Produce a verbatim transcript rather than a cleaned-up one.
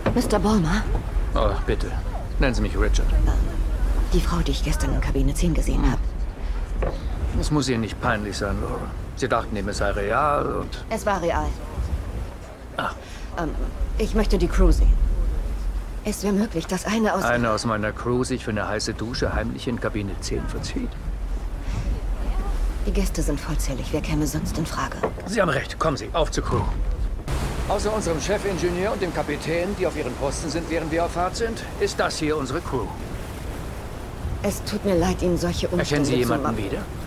Mister Ballmer? Oh, bitte. Nennen Sie mich Richard. Die Frau, die ich gestern in Kabine zehn gesehen habe. Es muss Ihnen nicht peinlich sein, Laura. Sie dachten eben, es sei real und... Es war real. Ah. Ähm, ich möchte die Crew sehen. Es wäre möglich, dass eine aus... Eine aus meiner Crew sich für eine heiße Dusche heimlich in Kabine zehn verzieht. Die Gäste sind vollzählig. Wer käme sonst in Frage? Sie haben recht. Kommen Sie, auf zur Crew. Außer unserem Chefingenieur und dem Kapitän, die auf ihren Posten sind, während wir auf Fahrt sind, ist das hier unsere Crew. Es tut mir leid, Ihnen solche Umstände Erkennen Sie zu jemanden machen. wieder?